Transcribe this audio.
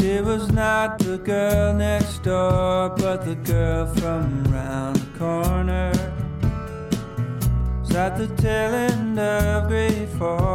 She was not the girl next door, but the girl from round the corner. Was at the tail end of grade 4.